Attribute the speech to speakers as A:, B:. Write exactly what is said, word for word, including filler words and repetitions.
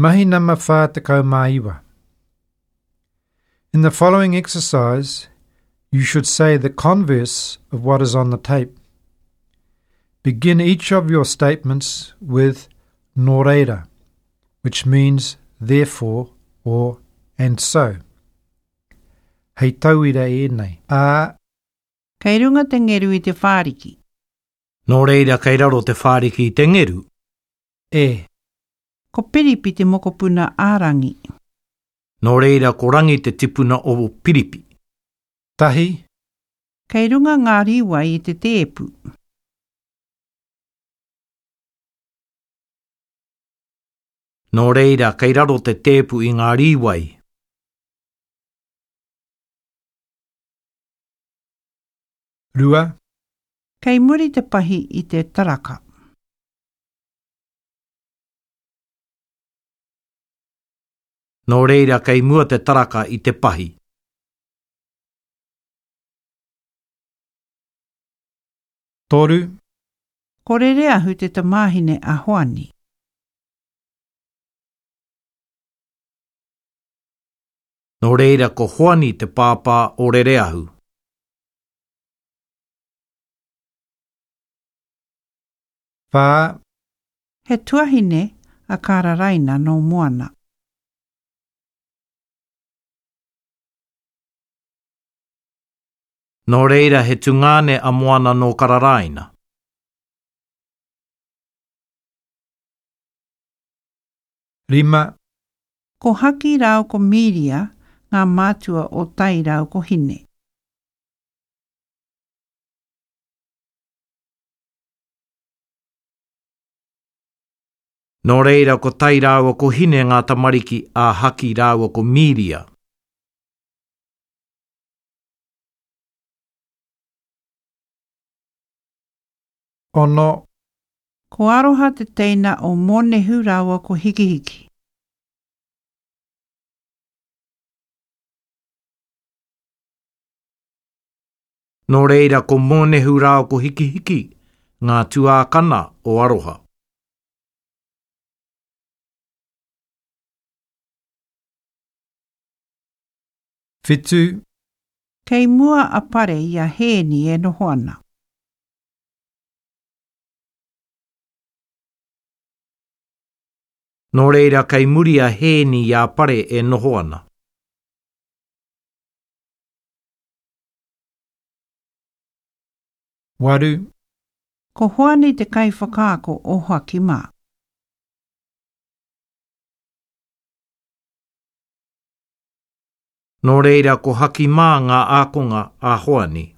A: Mahina mawha tekau maiwa. In the following exercise, you should say the converse of what is on the tape. Begin each of your statements with nō reira, which means therefore or and so. Hei tauira e nei. A.
B: Kei runga te ngeru I te whāriki.
C: Nō reira kei raro te whāriki I te ngeru.
A: E.
B: Ko piripi te mokopuna ārangi.
C: Nō reira ko rangi te tipuna o piripi.
A: Tahi.
B: Kei runga ngā riwa I te teepu.
C: Nō reira kei raro te teepu I ngā riwai.
A: Rua.
B: Kei muri te pahi I te taraka.
C: Nō reira kei mua te taraka I te pahi.
A: Toru.
B: Ko rere ahu te tamāhine a hoani.
C: Nō reira ko hoani te pāpā o rere ahu.
A: Whā.
B: He tuahine a kararaina no moana.
C: Nō reira he tungane a moana no kararaina.
A: Rima.
B: Ko haki rau ko miria ngā mātua o tai rau ko hine.
C: Nō reira ko tai rāua ko hine ngā tamariki a haki rāua ko miria.
A: Ono.
B: Ko aroha te teina o monehu rāua ko hikihiki.
C: Nō reira ko monehu rāua ko hikihiki ngā tuākana o aroha.
A: Whitu.
B: Kei mua a pare I a hēni e nohoana.
C: Nō reira kei muri a hēni I a pare e nohoana.
A: Waru.
B: Ko hoani te kai whakaako o hoaki mā.
C: Nō reira ko haki mā ngā ākonga a hoani.